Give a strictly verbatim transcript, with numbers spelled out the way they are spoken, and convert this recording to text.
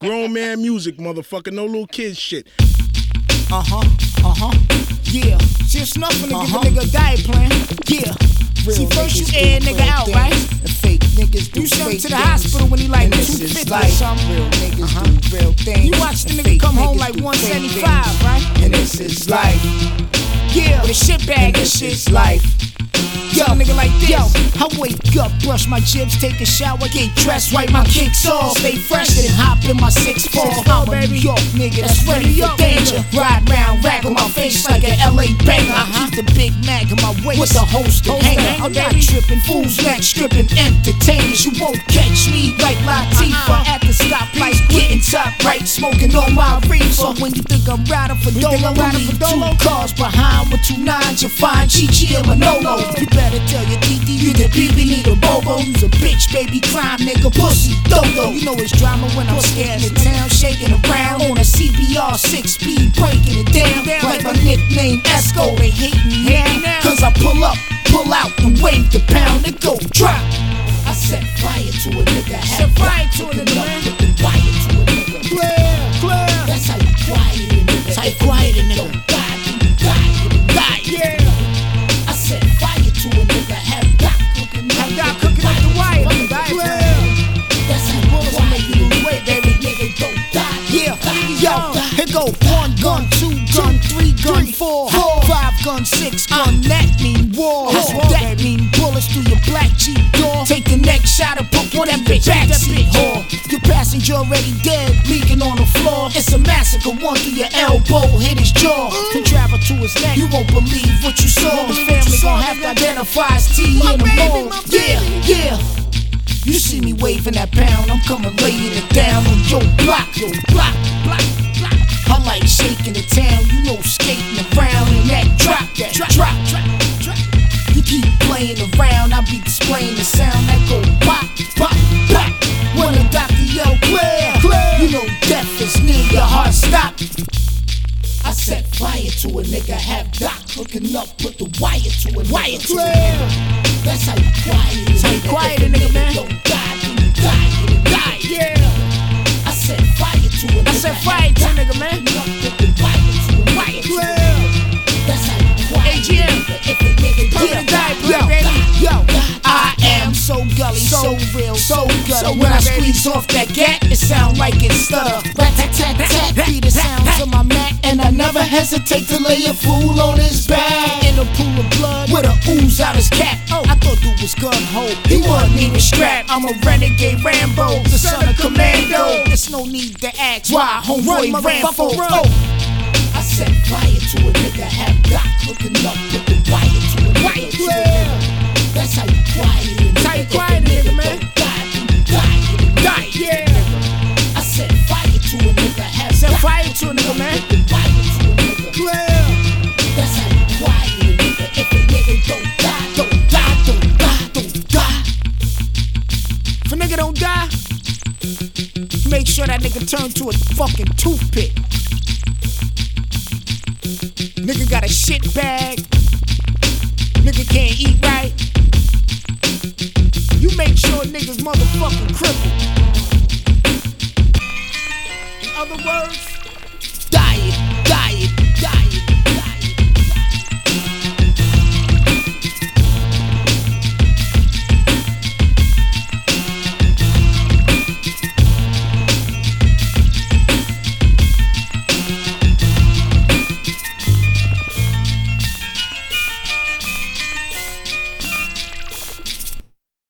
Grown man music, motherfucker. No little kid shit. Uh-huh, uh-huh, yeah. Just nothing to uh-huh. give a nigga a diet plan. Yeah. Real See, first you air a nigga out, things, right? And fake niggas do You send him to the things. hospital when he like two fifty like, or something. Real niggas uh-huh. do real things. You watch the nigga come home like one seventy-five, right? And this is life. Yeah, with a shit bag and shit's life. Yo, nigga like this. Yo, I wake up, brush my jibs, take a shower, get dressed, wipe my kicks off, stay fresh, then hop in my six four. I'm a New York nigga that's ready for danger. Ride round, rag on my face like an L A banger. I keep the Big Mac in my waist with a holster hanger. I'm not tripping, fools neck stripping entertainers. You won't catch me like Latifah at the stoplight, getting top right, smoking on my reefer. When you think I'm riding for Dolo, I'm riding for Dolo. Two cars behind with two nines, you find Chi-Chi and Manolo. You better tell your D D you the B B need a bobo. You's a bitch, baby, crime nigga, pussy, dodo. You know it's drama when I'm scared in the town, shaking around on a C B R six speed, breaking it down like my nickname Esco. They hate me now, cause I pull up, pull out, and wave the pound and go drop. I set fire to a nigga, set fire to a nigga, man. Put the wire to a nigga. Clear, clear. That's how you quiet a nigga. That's how you quiet a nigga. Don't die, you die, die. Yeah. I set fire to a nigga, have Doc cooking up. Have Doc cooking up the wire. Clear. That's how bullets will make you lose weight, baby. Nigga, don't die. Yeah, yo, here go one gun, two gun, three gun, four, five gun, six gun. That mean war. That mean bullets through your black Jeep door. Take the next shot and put one in the backseat whore. Your passenger already dead, leaking on the floor. It's a massacre, one through your elbow, hit his jaw, then travel to his neck. You won't believe what you saw. His family gon' have to identify his T in the mall. Yeah, yeah. You see me waving that pound, I'm coming laying it down on your block, your block, block, block. I like shaking the town, you know, skating around in that drop, that drop, drop, drop, drop. You keep playing around, I be displaying the sound that go pop, pop, pop. When the doctor yell clear, clear, you know death is near, your heart stop. I set fire to a nigga, have Doc hooking up, put the wire to a wire to a nigga. That's how you quiet it. That's how you quiet a nigga, man. Don't die, you die, you die. Yeah. I set fire to a nigga. I set fire to a nigga, man. Put the wire to a wire to a nigga. That's how you quiet A G M. If a nigga yeah. die, yo, baby. Yo, I am so gully, so real, so gully. So when I squeeze off that gat, it sound like it stutter. Rat tat tat tat. Be the sounds of my mat. And I never hesitate to lay a fool on his back. In a pool of blood with a ooze out his cap. Oh, I thought dude was gun ho, he wasn't even strapped. I'm a renegade Rambo, the son of Commando. There's no need to ask why homeboy ran for. Oh, I set fire to a nigga, have Doc hooking up, put the wire to a nigga. Yeah. That's how you quiet it. That's how you quiet it, nigga, man. Die, you die, you die. Yeah. I set fire to a nigga, have set fire to a nigga, man. That's how you quiet a nigga. If a nigga don't die, don't die, don't die, don't die. If a nigga don't die, make sure that nigga turn to a fucking toothpick. Nigga got a shit bag. Nigga can't eat right. You make sure niggas motherfucking crippled. In other words, diet, diet, diet.